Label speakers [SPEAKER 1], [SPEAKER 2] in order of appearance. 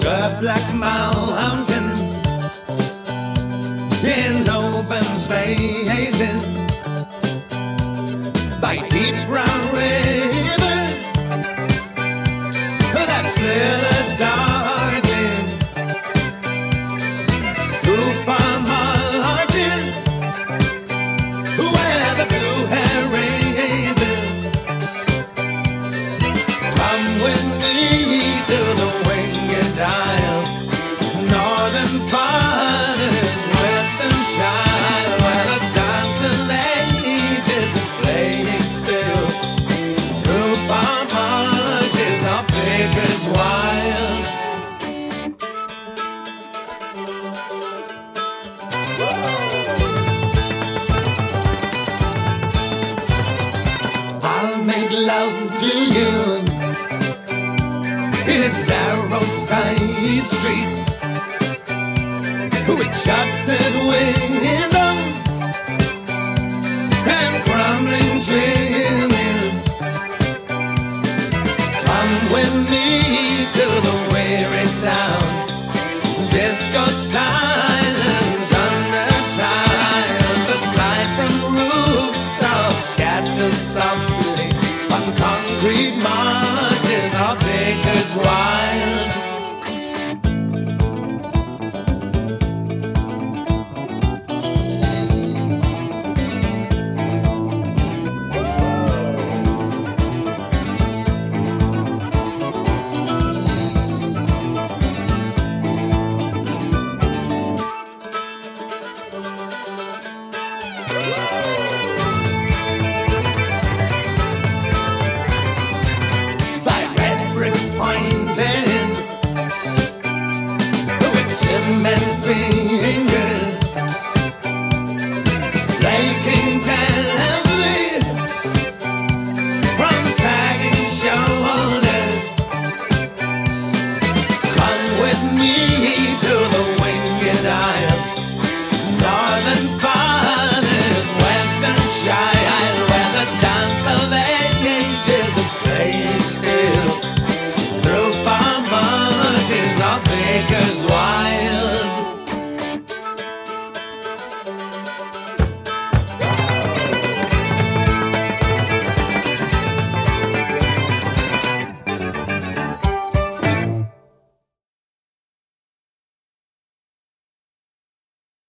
[SPEAKER 1] Up like mountains in open spaces, by deep brown rivers that slither darkly through farm arches where the blue hair raises. Come with me to the winged isle, northern fathers, western child, where the dance of ages is playing still through farm arches of Baker's wilds. I'll make love to you in narrow side streets with shuttered windows and crumbling chimneys. Come with me to the weary town, disco silent under time, the slide from rooftops scatter softly on concrete marches of Baker's Wild. By red bricks pointed with cement fingers, flaking deadly from sagging shoulders. Come with me to the winged isle, northern fathers, western child, where the dance of ages is playing still through farm marches of Baker's